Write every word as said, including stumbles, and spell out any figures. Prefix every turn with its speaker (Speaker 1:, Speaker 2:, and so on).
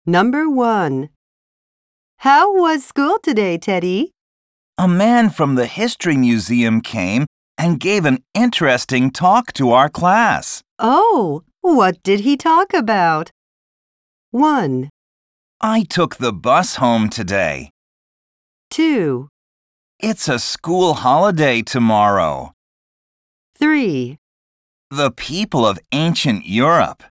Speaker 1: Number one. How was school today, Teddy?
Speaker 2: A man from the History Museum came and gave an interesting talk to our class.
Speaker 1: Oh, what did he talk about? one.
Speaker 2: I took the bus home today.
Speaker 1: two.
Speaker 2: It's a school holiday tomorrow.
Speaker 1: three.
Speaker 2: The people of ancient Europe